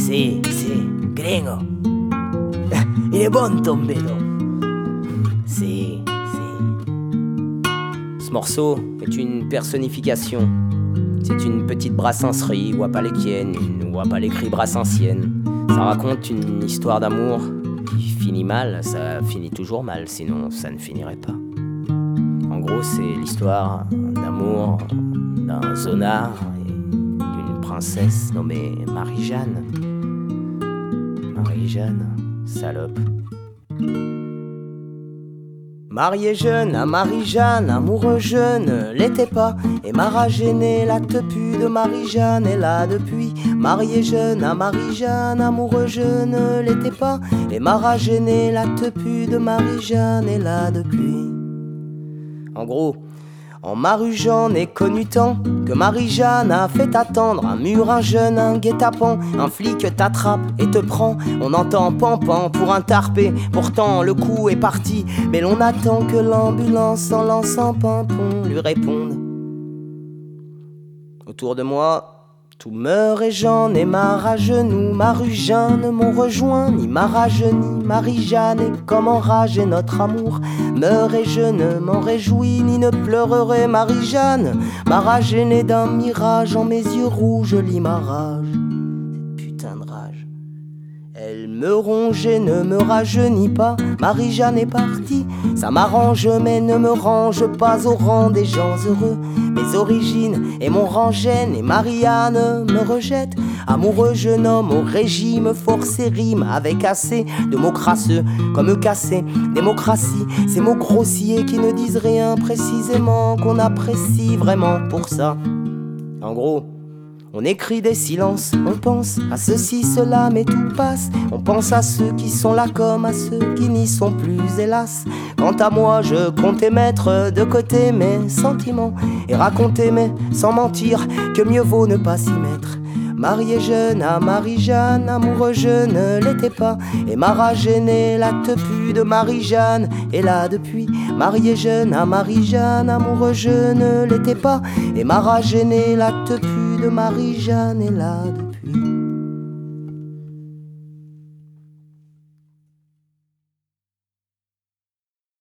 Si, gringo. Il est bon ton bédo. Si. Ce morceau est une personnification. C'est une petite brassenserie, Wapalekienne, une Wapalekri brassensienne. Ça raconte une histoire d'amour qui finit mal, ça finit toujours mal, sinon ça ne finirait pas. En gros, c'est l'histoire d'amour d'un zonard et d'une princesse nommée Marie-Jeanne. Marie-Jeanne, salope. Marié jeune à Marie-Jeanne, amoureux jeune, l'était pas. Et Mara gênée, la tepu de Marie-Jeanne est là depuis. Marié jeune à Marie-Jeanne, amoureux jeune, l'était pas. Et Mara gênée, la tepu de Marie-Jeanne est là depuis. En gros, en Marie-Jeanne n'est connu tant que Marie-Jeanne a fait attendre un mur, un jeune, un guet-apens. Un flic t'attrape et te prend, on entend pan-pan pour un tarpé. Pourtant le coup est parti, mais l'on attend que l'ambulance en lançant pimpon lui réponde. Autour de moi, tout meurt et j'en ai marre à genoux. Marie-Jeanne m'ont rejoint, ni Marage ni Marie-Jeanne. Et comme enragé notre amour meurt et je ne m'en réjouis, ni ne pleurerai Marie-Jeanne. Marage est née d'un mirage, en mes yeux rouges lit ma rage. Cette putain de rage, elle me ronge et ne me rajeunit pas. Marie-Jeanne est partie, ça m'arrange mais ne me range pas au rang des gens heureux. Mes origines et mon rang gêne et Marianne me rejette. Amoureux jeune homme au régime forcé rime avec assez de mots crasseux comme cassé. Démocratie, ces mots grossiers qui ne disent rien précisément qu'on apprécie vraiment pour ça. En gros, on écrit des silences, on pense à ceci, cela, mais tout passe. On pense à ceux qui sont là comme à ceux qui n'y sont plus, hélas. Quant à moi, je comptais mettre de côté mes sentiments et raconter, mais sans mentir, que mieux vaut ne pas s'y mettre. Marié jeune à Marie-Jeanne, amoureux je ne l'étais pas. Et Mara gênée, la tepu de Marie-Jeanne est là depuis. Marié jeune à Marie-Jeanne, amoureux je ne l'étais pas. Et Mara gênée, la tepu de Marie-Jeanne est là depuis.